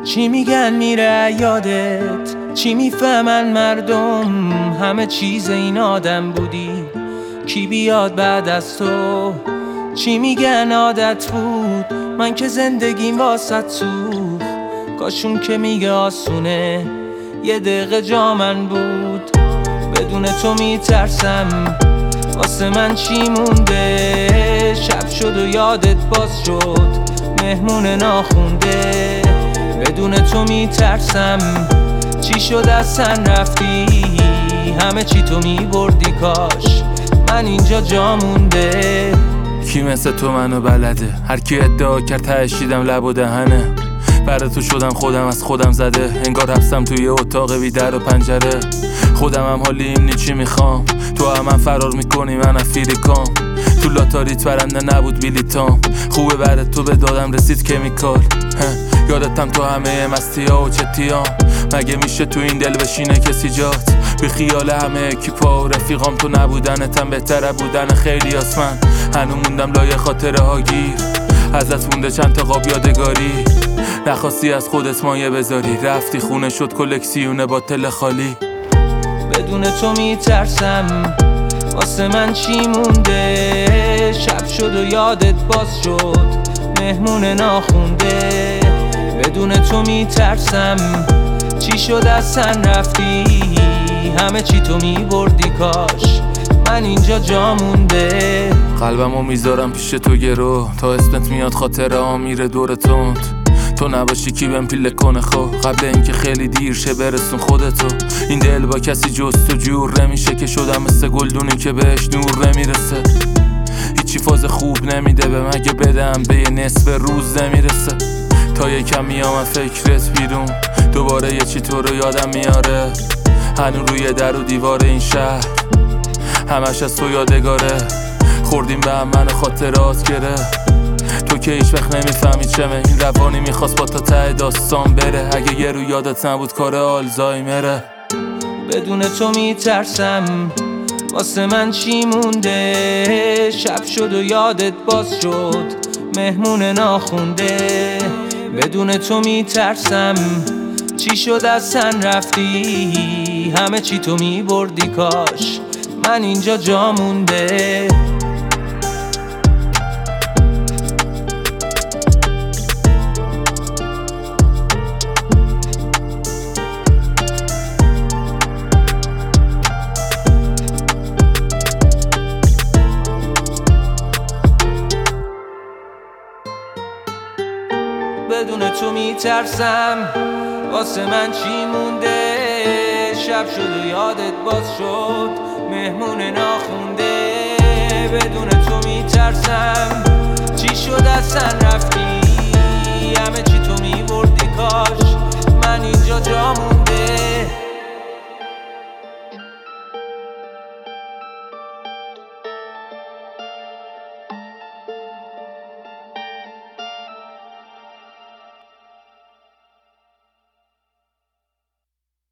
چی میگن میره یادت، چی میفهمن مردم، همه چیز این آدم بودی، کی بیاد بعد از تو؟ چی میگن عادت بود، من که زندگیم واسط سوخت، کاشون که میگه آسونه، یه دقیقه جا من بود. بدون تو میترسم، واسه من چی مونده؟ شب شد و یادت باز شد، مهمون ناخونده. بدون تو میترسم، چی شد اصلا رفتی؟ همه چی تو میبردی، کاش من اینجا جا مونده. کی مثل تو منو بلده؟ هر کی ادعا کرد تهشیدم لب و دهنه. برای تو شدم خودم از خودم زده، انگار حبسم توی اتاق بی در و پنجره. خودم هم حالیم نی چی میخوام، تو هم فرار میکنی من افیریکام. تو لاتاریت برنده نبود بیلیتام، خوبه بعد تو به دادم رسید کمیکال. یادتم تو همه مستیا و چتیام، مگه میشه تو این دل بشینه کسی جات؟ بی خیال همه اکیپا و رفیقام، تو نبودنتم بهتره بودن خیلی آسمن. هنو موندم لایه خاطره ها گیر، ازت مونده چند تا قاب یادگاری. نخواستی از خودت مایه بذاری، رفتی خونه شد کلکسیون باطل خالی. بدون تو میترسم، واسه من چی مونده؟ شب شد و یادت باز شد، مهمون ناخونده. بدون تو میترسم، چی شد اصلا رفتی؟ همه چی تو میبردی، کاش من اینجا جا مونده. قلبمو میذارم پیش تو گرو، تا اسمت میاد خاطره ها میره دور تند. تو نباشی کی بهم پیله کنه خو، قبل اینکه خیلی دیر شه برسون خودتو. این دل با کسی جز تو جور نمیشه، که شدم مثل گلدونی که بهش نور نمیرسه. هیچی فاز خوب نمیده به مگه بدم به یه نصف روز نمیرسه. تا یکم میام فکرت بیرون، دوباره یه چی تو رو یادم میاره. هنو روی در و دیوار این شهر، همش از تو یادگاره. خوردیم به هم من خاطرات گره، تو که هیچ وقت نمیفهمی چمه. این روانی میخواست با تا ته داستان بره، اگه یه رو یادت نبود کار آلزایمره. بدون تو میترسم، واسه من چی مونده؟ شب شد و یادت باز شد، مهمون ناخونده. بدون تو میترسم، چی شد اصلا رفتی؟ همه چی تو میبردی، کاش من اینجا جا مونده. بدون تو میترسم، واسه من چی مونده؟ شب شد و یادت باز شد، مهمون ناخونده. بدون تو میترسم، چی شد اصلا رفتی؟ همه چی تو میبردی، کاش من اینجا جا مونده.